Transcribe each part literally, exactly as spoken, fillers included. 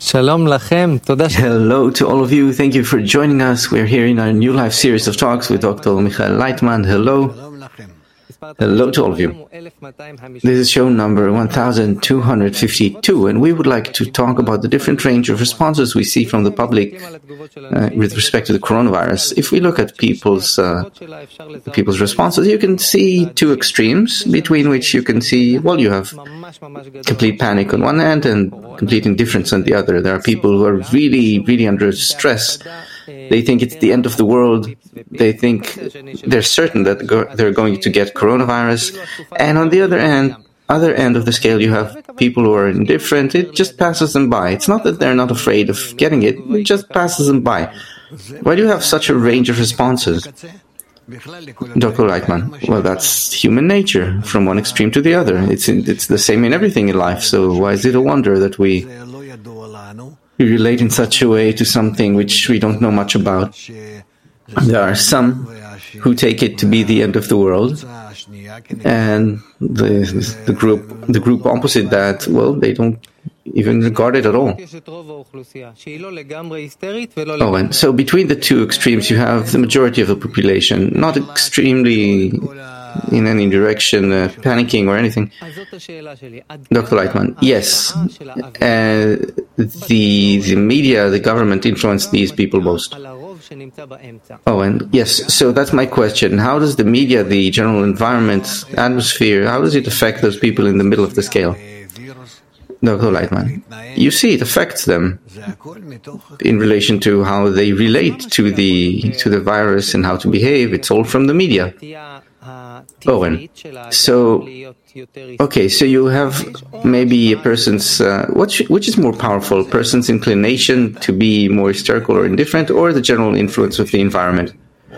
Hello to all of you. Thank you for joining us. We're here in our new live series of talks with Doctor Michael Leitman. Hello. Hello to all of you. This is show number one thousand two hundred fifty-two, and we would like to talk about the different range of responses we see from the public uh, with respect to the coronavirus. If we look at people's uh, people's responses, you can see two extremes between which you can see, well, you have complete panic on one hand and complete indifference on the other. There are people who are really, really under stress. They think it's the end of the world. They think they're certain that they're going to get coronavirus. And on the other end, other end of the scale, you have people who are indifferent. It just passes them by. It's not that they're not afraid of getting it. It just passes them by. Why do you have such a range of responses? Doctor Leitman, well, that's human nature, from one extreme to the other. It's in, it's the same in everything in life. So why is it a wonder that we We relate in such a way to something which we don't know much about? There are some who take it to be the end of the world, and the the group the group opposite that, well, they don't even regard it at all. Oh, and so between the two extremes, you have the majority of the population, not extremely in any direction, uh, panicking or anything. Doctor Leitman, yes, uh, the the media, the government influence these people most. Oh, and yes, so that's my question. How does the media, the general environment, atmosphere, how does it affect those people in the middle of the scale? Doctor Leitman, you see, it affects them in relation to how they relate to the to the virus and how to behave. It's all from the media. Owen, so, okay, so you have maybe a person's, uh, which, which is more powerful, a person's inclination to be more hysterical or indifferent, or the general influence of the environment?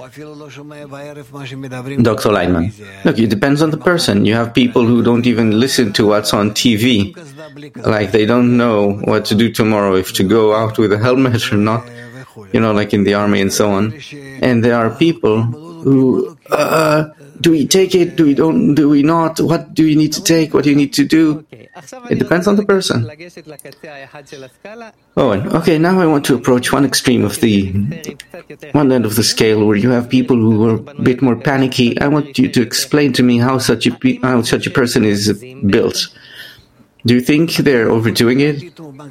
Doctor Leitman, look, it depends on the person. You have people who don't even listen to what's on T V, like they don't know what to do tomorrow, if to go out with a helmet or not, you know, like in the army and so on. And there are people who, uh, do we take it? Do we don't? Do we not? What do we need to take? What do you need to do? It depends on the person. Oh, okay. Now I want to approach one extreme of the one end of the scale, where you have people who are a bit more panicky. I want you to explain to me how such a how such a person is built. Do you think they're overdoing it?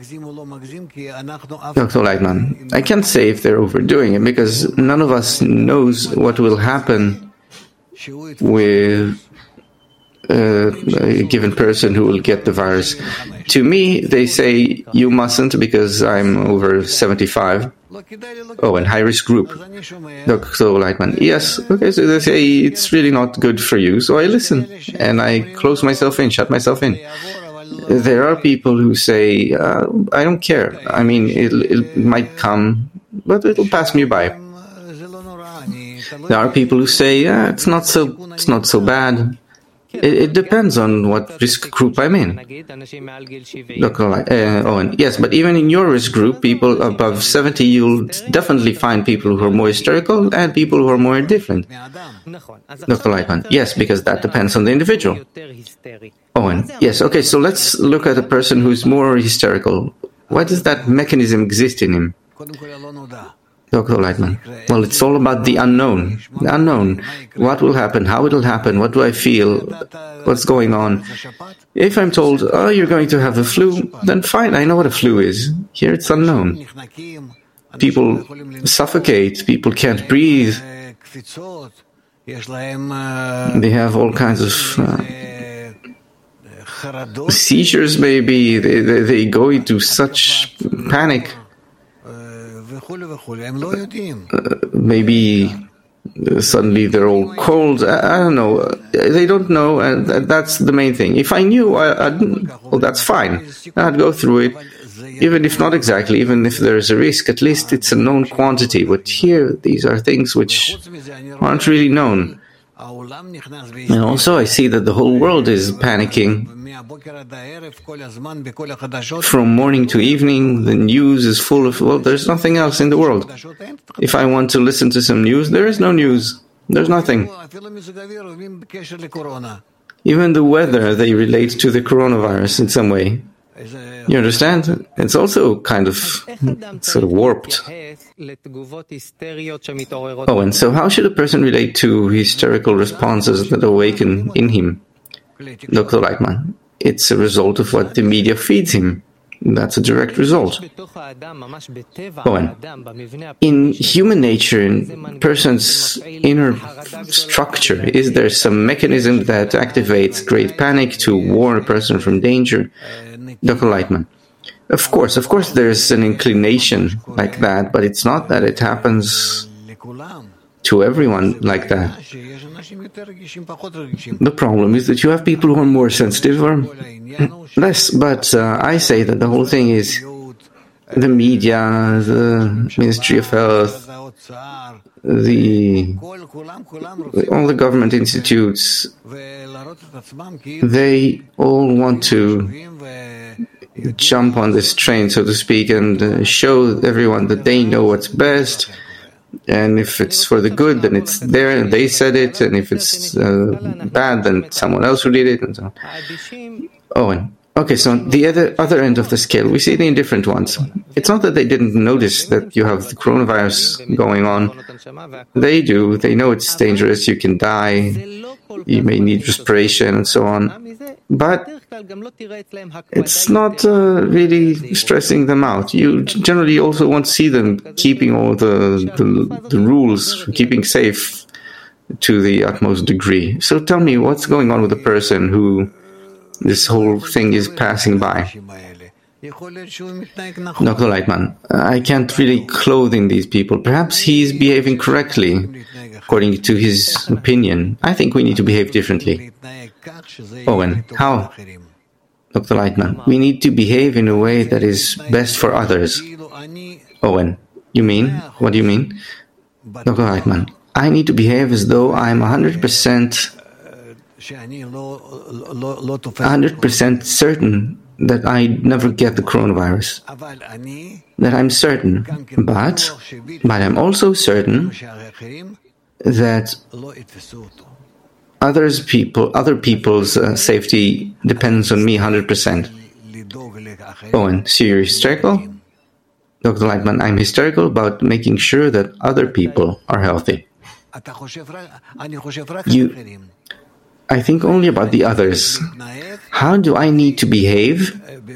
Doctor Leitman, I can't say if they're overdoing it, because none of us knows what will happen with uh, a given person who will get the virus. To me, they say, you mustn't because I'm over seventy-five. Oh, and high-risk group. Doctor Leitman, yes. Okay, so they say it's really not good for you. So I listen, and I close myself in, shut myself in. There are people who say, uh, I don't care. I mean, it'll, it might come, but it'll pass me by. There are people who say, yeah, it's not so, it's not so bad. It, it depends on what risk group I'm in. Doctor Uh, Owen, yes, but even in your risk group, people above seventy, you'll definitely find people who are more hysterical and people who are more indifferent. Doctor Leitman, yes, because that depends on the individual. Owen, yes, okay, so let's look at a person who's more hysterical. Why does that mechanism exist in him? Doctor Leitman, well, it's all about the unknown. The unknown. What will happen? How it will happen? What do I feel? What's going on? If I'm told, oh, you're going to have a flu, then fine, I know what a flu is. Here it's unknown. People suffocate. People can't breathe. They have all kinds of uh, seizures, maybe. They, they, they go into such panic. Uh, maybe uh, suddenly they're all cold. I, I don't know. They don't know, and that's the main thing. If I knew, I, I'd, well, that's fine. I'd go through it, even if not exactly, even if there's a risk. At least it's a known quantity. But here, these are things which aren't really known. And also, I see that the whole world is panicking. From morning to evening, the news is full of, well, there's nothing else in the world. If I want to listen to some news, there is no news. There's nothing. Even the weather, they relate to the coronavirus in some way. You understand? It's also kind of sort of warped. Oh, and so how should a person relate to hysterical responses that awaken in him? Doctor Leitman, it's a result of what the media feeds him. That's a direct result. Owen, in human nature, in person's inner structure, is there some mechanism that activates great panic to warn a person from danger? Doctor Leitman, of course, of course there's an inclination like that, but it's not that it happens to everyone like that. The problem is that you have people who are more sensitive or less, but uh, I say that the whole thing is the media, the Ministry of Health, the all the government institutes, they all want to jump on this train, so to speak, and uh, show everyone that they know what's best. And if it's for the good, then it's there, and they said it. And if it's uh, bad, then someone else who did it, and so on. Oh, and okay, so the other other end of the scale, we see the indifferent ones. It's not that they didn't notice that you have the coronavirus going on. They do. They know it's dangerous. You can die. You may need respiration and so on. But it's not uh, really stressing them out. You generally also won't see them keeping all the, the, the rules, keeping safe to the utmost degree. So tell me, what's going on with a person who this whole thing is passing by? Doctor Leitman, I can't really clothe in these people. Perhaps he's behaving correctly, according to his opinion. I think we need to behave differently. Owen, how? Doctor Leitman, we need to behave in a way that is best for others. Owen, you mean? What do you mean? Doctor Leitman, I need to behave as though I'm one hundred percent one hundred percent certain that I never get the coronavirus. That I'm certain. But, but I'm also certain that others people, other people's uh, safety depends on me one hundred percent. Owen, so you're hysterical? Doctor Leitman, I'm hysterical about making sure that other people are healthy. You, I think only about the others. How do I need to behave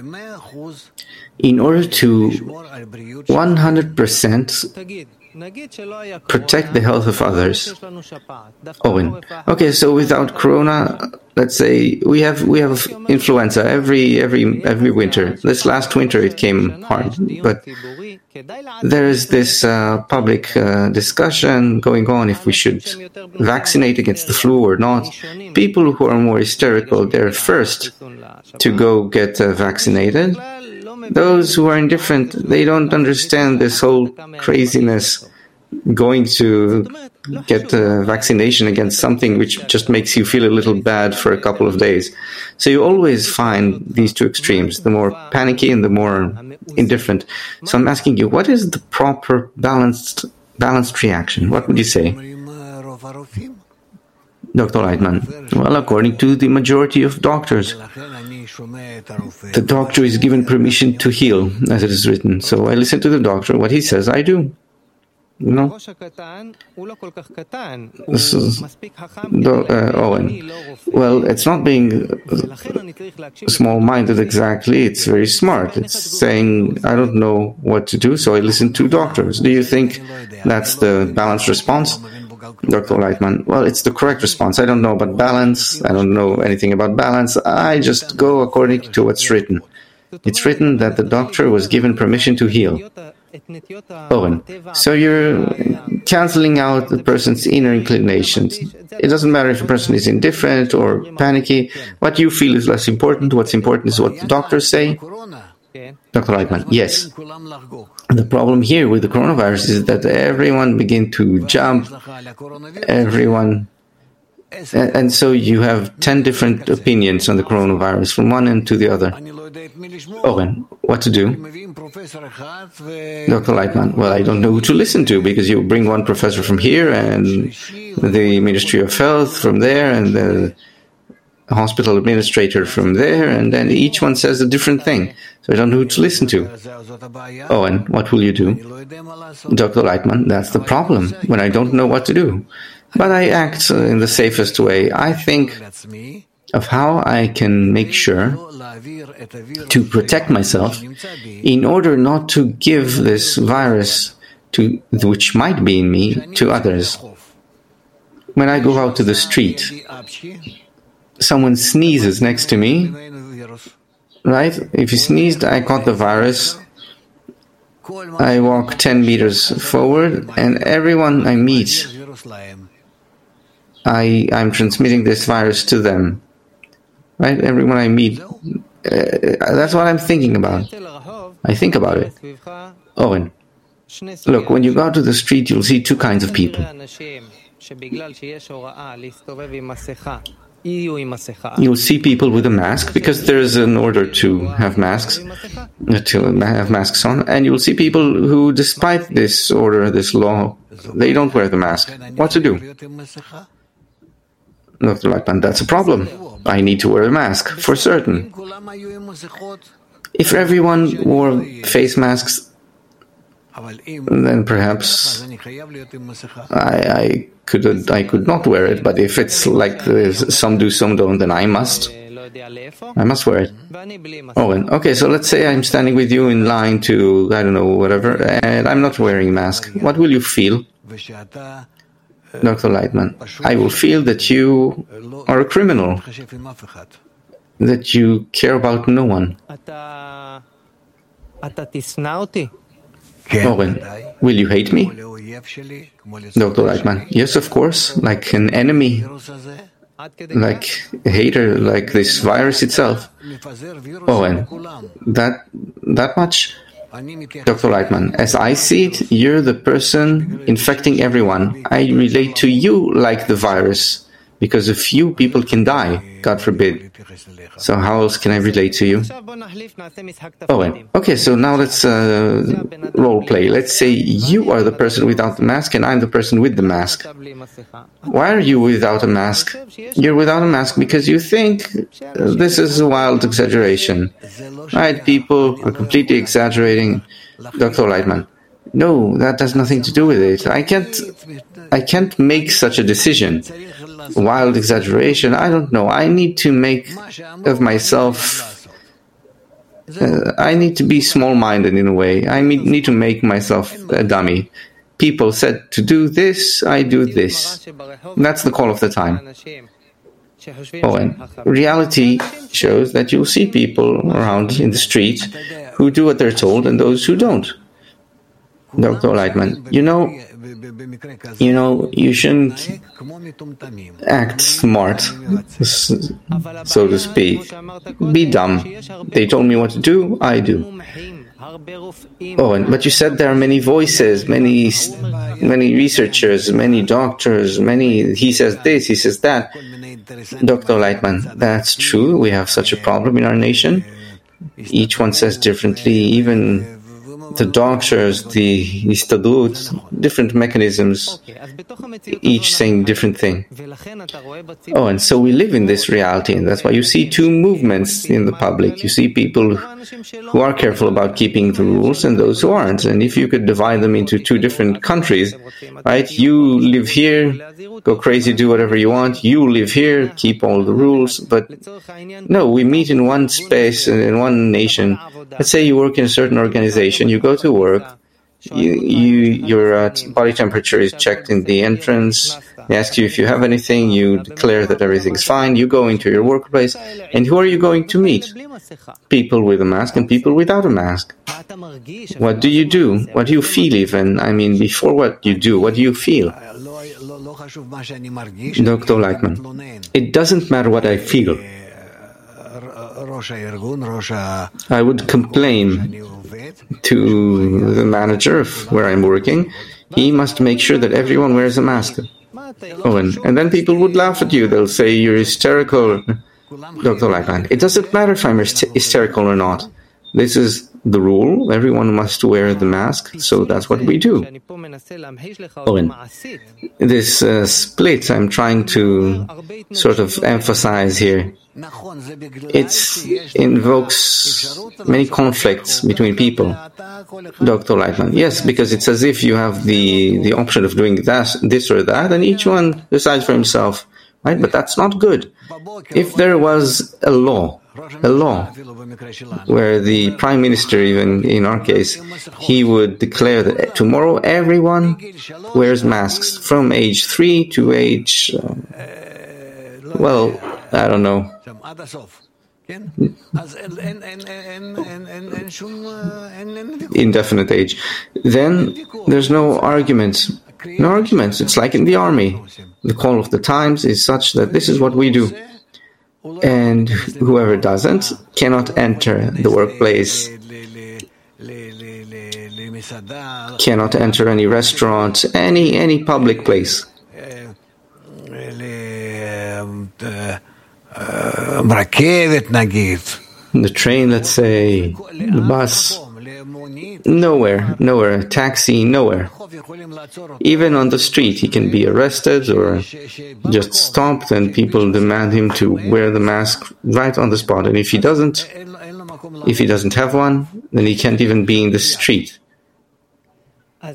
in order to one hundred percent protect the health of others? Owen, okay, so without corona, let's say we have we have influenza every every every winter. This last winter it came hard, but there is this uh, public uh, discussion going on if we should vaccinate against the flu or not. People who are more hysterical, they're first to go get uh, vaccinated. Those who are indifferent, they don't understand this whole craziness going to get a vaccination against something which just makes you feel a little bad for a couple of days. So you always find these two extremes, the more panicky and the more indifferent. So I'm asking you, what is the proper balanced balanced reaction? What would you say? Doctor Leitman, well, according to the majority of doctors, the doctor is given permission to heal, as it is written. So I listen to the doctor. What he says, I do. You know? This is, uh, Owen. Well, it's not being small-minded exactly. It's very smart. It's saying, I don't know what to do, so I listen to doctors. Do you think that's the balanced response? Doctor Leitman, well, it's the correct response. I don't know about balance. I don't know anything about balance. I just go according to what's written. It's written that the doctor was given permission to heal. Owen, so you're canceling out the person's inner inclinations. It doesn't matter if a person is indifferent or panicky. What you feel is less important. What's important is what the doctors say. Doctor Leitman, yes. The problem here with the coronavirus is that everyone begin to jump, everyone, and, and so you have ten different opinions on the coronavirus from one end to the other. Owen, what to do? Doctor Leitman, well, I don't know who to listen to, because you bring one professor from here and the Ministry of Health from there, and the a hospital administrator from there, and then each one says a different thing. So I don't know who to listen to. Oh, and what will you do? Doctor Lightman, that's the problem, when I don't know what to do. But I act in the safest way. I think of how I can make sure to protect myself in order not to give this virus, to which might be in me, to others. When I go out to the street, someone sneezes next to me, right? If he sneezed, I caught the virus. I walk ten meters forward, and everyone I meet, I, I'm transmitting this virus to them. Right? Everyone I meet, uh, that's what I'm thinking about. I think about it. Owen, look, when you go out to the street, you'll see two kinds of people. You'll see people with a mask, because there is an order to have masks, to have masks on, and you'll see people who, despite this order, this law, they don't wear the mask. What to do? Doctor Lightman, that's a problem. I need to wear a mask, for certain. If everyone wore face masks, then perhaps I, I could I could not wear it. But if it's like some do, some don't, then I must. I must wear it. Oh, and okay, so let's say I'm standing with you in line to, I don't know, whatever, and I'm not wearing a mask. What will you feel? Doctor Lightman, I will feel that you are a criminal, that you care about no one. Oren, will you hate me? Doctor Lightman, yes, of course, like an enemy, like a hater, like this virus itself. Oren, that, that much? Doctor Lightman, as I see it, you're the person infecting everyone. I relate to you like the virus, because a few people can die, God forbid. So how else can I relate to you? Oh, okay, so now let's uh, role play. Let's say you are the person without the mask and I'm the person with the mask. Why are you without a mask? You're without a mask because you think uh, this is a wild exaggeration. Right? People are completely exaggerating. Doctor Lightman, no, that has nothing to do with it. I can't, I can't make such a decision. Wild exaggeration, I don't know. I need to make of myself, uh, I need to be small-minded in a way. I need to make myself a dummy. People said to do this, I do this. That's the call of the time. Oh, and reality shows that you'll see people around in the street who do what they're told and those who don't. Doctor Lightman, you know, you know, you shouldn't act smart, so to speak. Be dumb. They told me what to do, I do. Oh, and, but you said there are many voices, many many researchers, many doctors, many, he says this, he says that. Doctor Lightman, that's true, we have such a problem in our nation. Each one says differently, even the doctors, the Histadrut, different mechanisms, each saying different thing. Oh, and so we live in this reality, and that's why you see two movements in the public. You see people who are careful about keeping the rules and those who aren't. And if you could divide them into two different countries, right? You live here, go crazy, do whatever you want. You live here, keep all the rules. But no, we meet in one space and in one nation. Let's say you work in a certain organization, you go to work, you, you, your uh, body temperature is checked in the entrance, they ask you if you have anything, you declare that everything's fine, you go into your workplace, and who are you going to meet? People with a mask and people without a mask. What do you do? What do you feel even? I mean, before what you do, what do you feel? Doctor Lightman, it doesn't matter what I feel. I would complain to the manager of where I'm working. He must make sure that everyone wears a mask. Oh, and, and then people would laugh at you. They'll say you're hysterical. Doctor Lightman, it doesn't matter if I'm hysterical or not. This is the rule. Everyone must wear the mask, so that's what we do. Oren, this uh, split I'm trying to sort of emphasize here, it invokes many conflicts between people. Doctor Leitman, yes, because it's as if you have the, the option of doing that, this or that, and each one decides for himself, right? But that's not good. If there was a law, a law where the Prime Minister, even in our case, he would declare that tomorrow everyone wears masks from age three to age, uh, well, I don't know, indefinite age, then there's no arguments. No arguments. It's like in the army. The call of the times is such that this is what we do. And whoever doesn't cannot enter the workplace, cannot enter any restaurant, any any public place. The train, let's say, the bus, nowhere, nowhere, taxi, nowhere. Even on the street, he can be arrested or just stopped, and people demand him to wear the mask right on the spot. And if he doesn't, if he doesn't have one, then he can't even be in the street. Oh,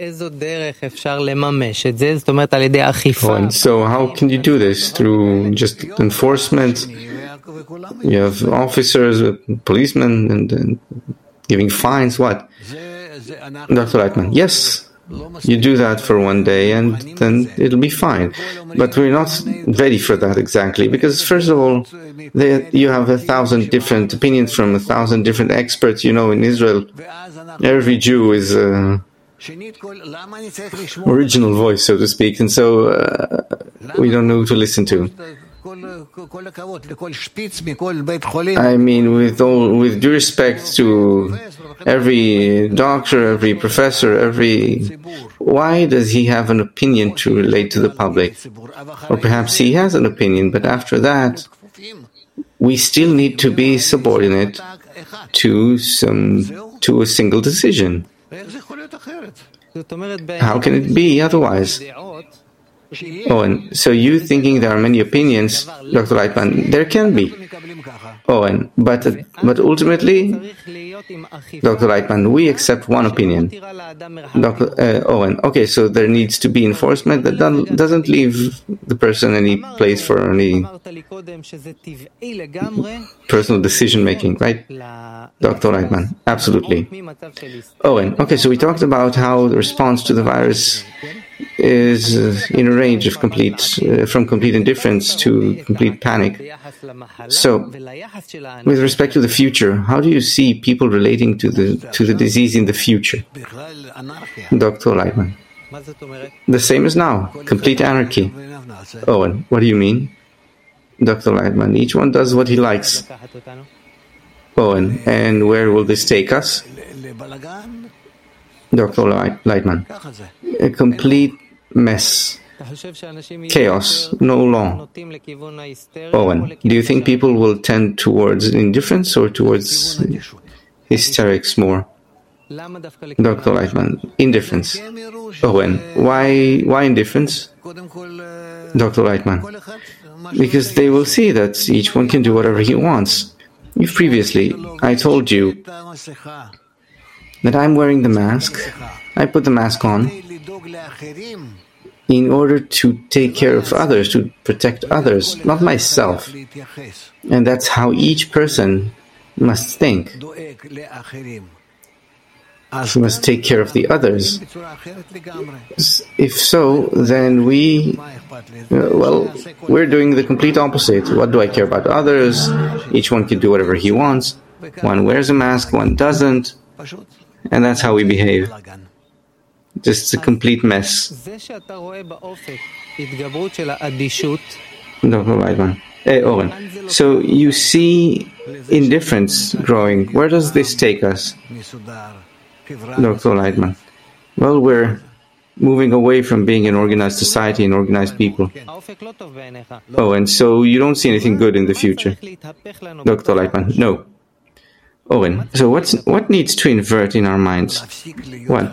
and so how can you do this? Through just enforcement? You have officers, policemen, and, and giving fines, what? Doctor Leitman, yes. You do that for one day and then it'll be fine. But we're not ready for that exactly, because first of all, they, you have a thousand different opinions from a thousand different experts. You know, in Israel, every Jew is an original voice, so to speak, and so uh, we don't know who to listen to. I mean, with all, with due respect to every doctor, every professor, every... Why does he have an opinion to relate to the public? Or perhaps he has an opinion, but after that, we still need to be subordinate to some, to a single decision. How can it be otherwise? Oh, and so you thinking there are many opinions, Doctor Leitman, there can be. Oh, and but but ultimately, Doctor Leitman, we accept one opinion. Doctor Uh, Owen, okay, so there needs to be enforcement that doesn't leave the person any place for any personal decision making, right? Doctor Leitman, absolutely. Owen, okay, so we talked about how the response to the virus is uh, in a range of complete, uh, from complete indifference to complete panic. So, with respect to the future, how do you see people relating to the to the disease in the future? Doctor Leitman, the same as now, complete anarchy. Owen, what do you mean? Doctor Leitman, each one does what he likes. Owen, and where will this take us? Doctor Leitman, a complete mess, chaos, no law. Owen, do you think people will tend towards indifference or towards hysterics more? Doctor Leitman, indifference. Owen, why, why indifference? Doctor Leitman, because they will see that each one can do whatever he wants. If previously I told you that I'm wearing the mask, I put the mask on in order to take care of others, to protect others, not myself. And that's how each person must think. He must take care of the others. If so, then we, well, we're doing the complete opposite. What do I care about others? Each one can do whatever he wants. One wears a mask, one doesn't. And that's how we behave. Just a complete mess. Doctor Leitman. Hey, Oren. So you see indifference growing. Where does this take us? Doctor Leitman. Well, we're moving away from being an organized society and organized people. Oh, and so you don't see anything good in the future? Doctor Leitman. No. Owen, so what's, what needs to invert in our minds? What?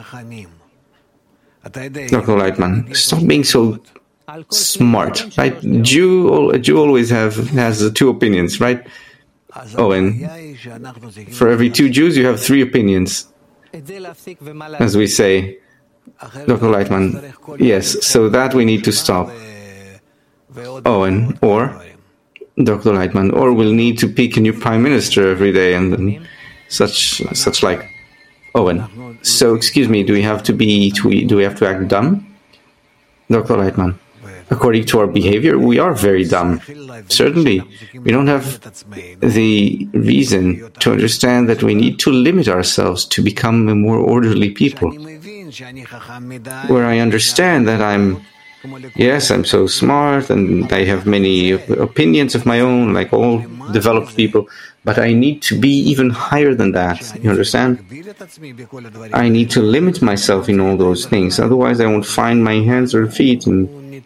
Doctor Lightman, stop being so smart, right? Jew, a Jew always have has two opinions, right? Owen, for every two Jews you have three opinions, as we say. Doctor Lightman, yes, so that we need to stop. Owen, or Doctor Lightman, or we'll need to pick a new prime minister every day and then such such like. Owen, so excuse me, do we have to be do we, do we have to act dumb? Doctor Lightman, according to our behavior, we are very dumb. Certainly, we don't have the reason to understand that we need to limit ourselves to become a more orderly people. Where I understand that I'm Yes, I'm so smart and I have many opinions of my own, like all developed people, but I need to be even higher than that, you understand? I need to limit myself in all those things, otherwise I won't find my hands or feet and,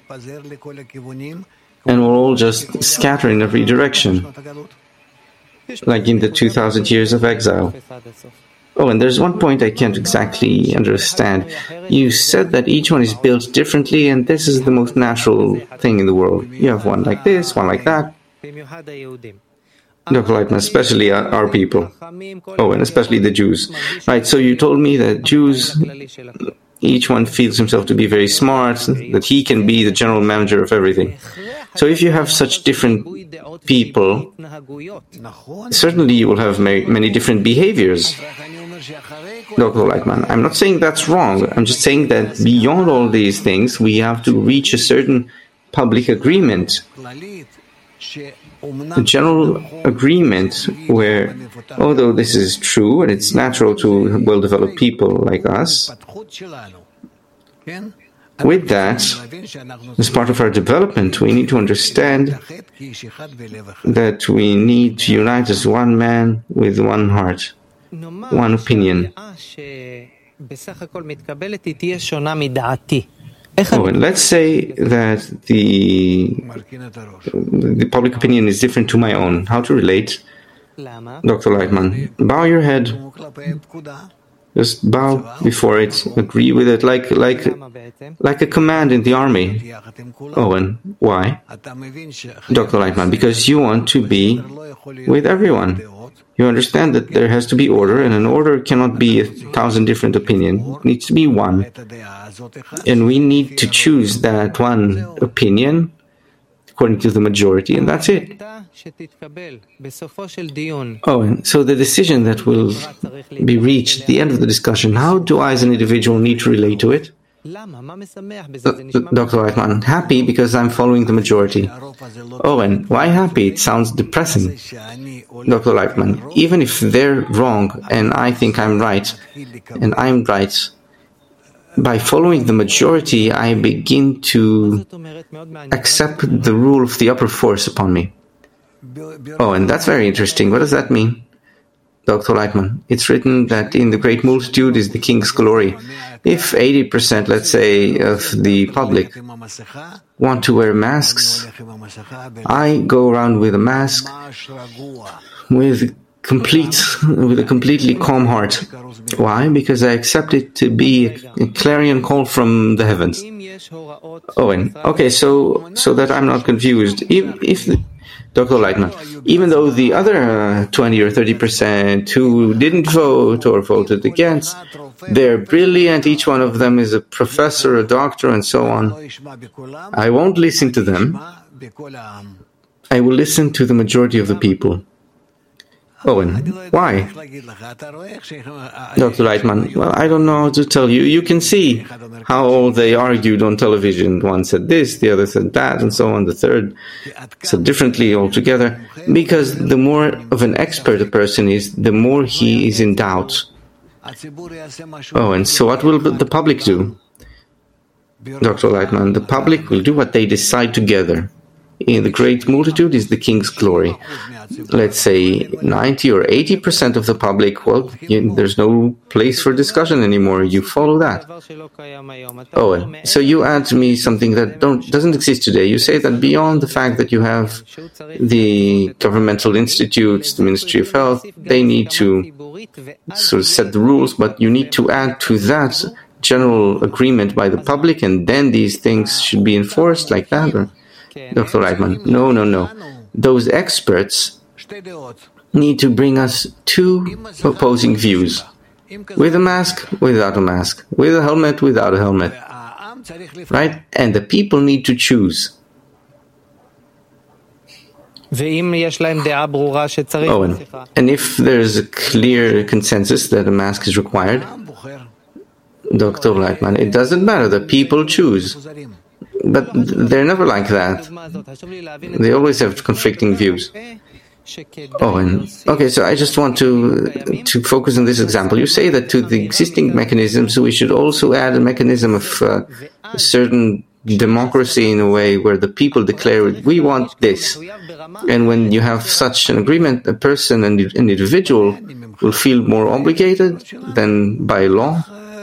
and we'll all just scatter in every direction, like in the two thousand years of exile. Oh, and there's one point I can't exactly understand. You said that each one is built differently, and this is the most natural thing in the world. You have one like this, one like that. Doctor Lightman, especially our people. Oh, and especially the Jews. Right, so you told me that Jews, each one feels himself to be very smart, that he can be the general manager of everything. So if you have such different people, certainly you will have many different behaviors. Doctor Lightman, I'm not saying that's wrong. I'm just saying that beyond all these things, we have to reach a certain public agreement, a general agreement where, although this is true and it's natural to well-developed people like us, with that, as part of our development, we need to understand that we need to unite as one man with one heart, one opinion. Oh, and let's say that the, the public opinion is different to my own. How to relate? Doctor Lightman, bow your head. Just bow before it, agree with it, like like like a command in the army. Oh, and why? Doctor Lightman, because you want to be with everyone. You understand that there has to be order, and an order cannot be a thousand different opinions. It needs to be one. And we need to choose that one opinion according to the majority, and that's it. Oh, and so the decision that will be reached at the end of the discussion, how do I as an individual need to relate to it? Doctor Lightman, happy because I'm following the majority. Oh, and why happy? It sounds depressing. Doctor Lightman, even if they're wrong and I think I'm right, and I'm right, by following the majority, I begin to accept the rule of the upper force upon me. Oh, and that's very interesting. What does that mean? Doctor Lightman, it's written that in the great multitude is the king's glory. If eighty percent, let's say, of the public want to wear masks, I go around with a mask with complete, with a completely calm heart. Why? Because I accept it to be a clarion call from the heavens. Owen, okay, so so that I'm not confused. If, if the, Doctor Lightman, even though the other uh, twenty or thirty percent who didn't vote or voted against, they're brilliant, each one of them is a professor, a doctor, and so on, I won't listen to them. I will listen to the majority of the people. Owen, why? Doctor Lightman, well, I don't know how to tell you. You can see how they argued on television. One said this, the other said that, and so on. The third said differently altogether. Because the more of an expert a person is, the more he is in doubt. Oh, and so what will the public do? Doctor Lightman, the public will do what they decide together. in the great multitude is the king's glory. Let's say ninety or eighty percent of the public, well, you, there's no place for discussion anymore. You follow that. Oh, so you add to me something that don't, doesn't exist today. You say that beyond the fact that you have the governmental institutes, the Ministry of Health, they need to sort of set the rules, but you need to add to that general agreement by the public, and then these things should be enforced like that? Or, Doctor Leitman, no, no, no. Those experts need to bring us two opposing views. With a mask, without a mask. With a helmet, without a helmet. Right? And the people need to choose. Owen, and if there's a clear consensus that a mask is required, Doctor Leitman, it doesn't matter. The people choose. But they're never like that. They always have conflicting views. Oh, and okay, so I just want to to focus on this example. You say that to the existing mechanisms, we should also add a mechanism of uh, a certain democracy in a way where the people declare, we want this. And when you have such an agreement, a person, an individual, will feel more obligated than by law.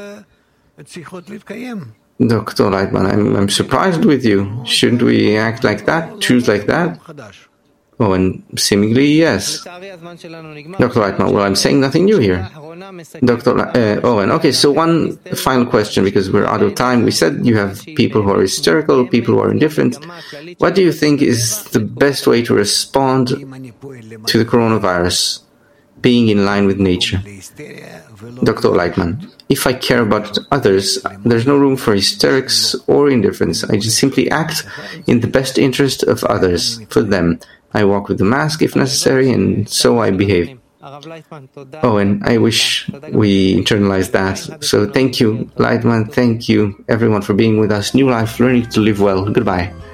Doctor Leitman, I'm, I'm surprised with you. Shouldn't we act like that? Choose like that? Oh, and seemingly yes. Doctor Leitman, well, I'm saying nothing new here. Doctor Uh, Owen, okay, so one final question, because we're out of time. We said you have people who are hysterical, people who are indifferent. What do you think is the best way to respond to the coronavirus? Being in line with nature. Doctor Leitman, if I care about others, there's no room for hysterics or indifference. I just simply act in the best interest of others, for them. I walk with the mask if necessary, and so I behave. Oh, and I wish we internalize that. So thank you, Leitman. Thank you, everyone, for being with us. New Life, learning to live well. Goodbye.